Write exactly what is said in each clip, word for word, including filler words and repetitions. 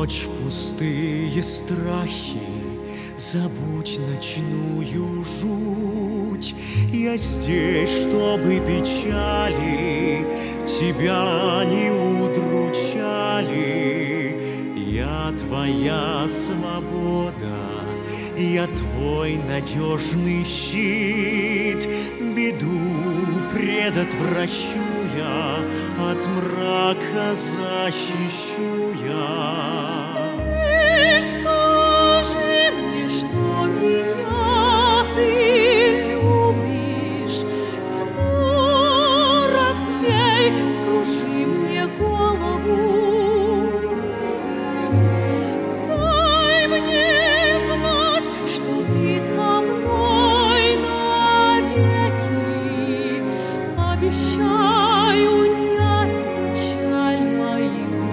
Прочь пустые страхи, забудь ночную жуть. Я здесь, чтобы печали тебя не удручали. Я твоя свобода, я твой надежный щит. Беду предотвращу я, от мрака защищу я. Лишь скажи мне, что меня ты любишь. Тьму развей, вскружи мне голову. Дай мне знать, что ты со мной навеки. Обещай унять печаль мою.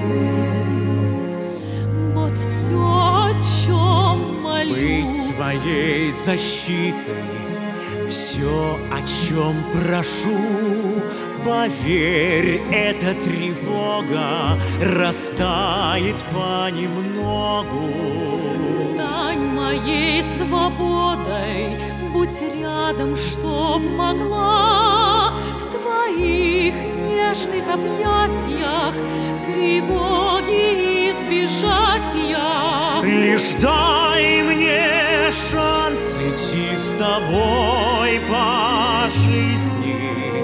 Вот все, о чем молю. Быть твоей защитой, все, о чем прошу. Поверь, эта тревога растает понемногу. Стань моей свободой, будь рядом, чтоб могла в твоих нежных объятиях тревоги избежать я. Лишь дай мне шанс идти с тобой по жизни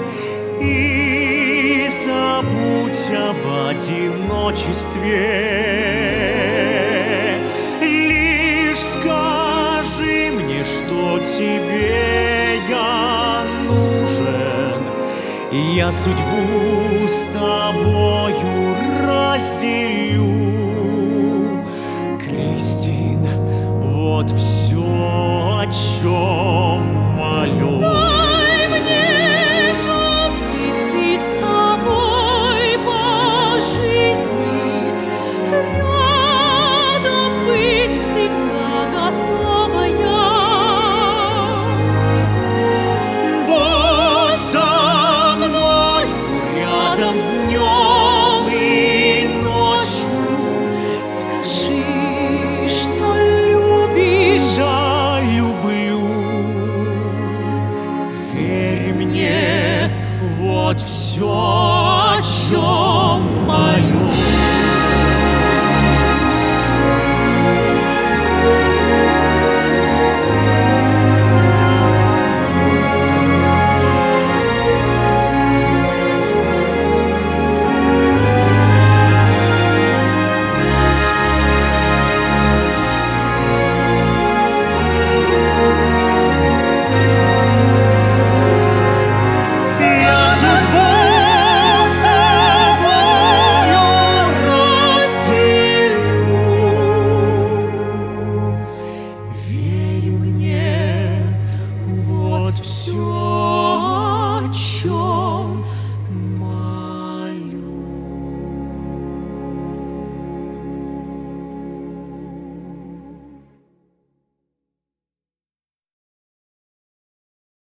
и забудь об одиночестве. Лишь скажи мне, что тебе я нужен, и я судьбу с тобою разделю. Кристин, вот все, о чем молю. Дай мне шанс идти с тобой по жизни, рядом быть всегда готова я. Будь со мною рядом днем и ночью. Скажи, что любишь. Я люблю. Верь мне, вот все, о чем молю.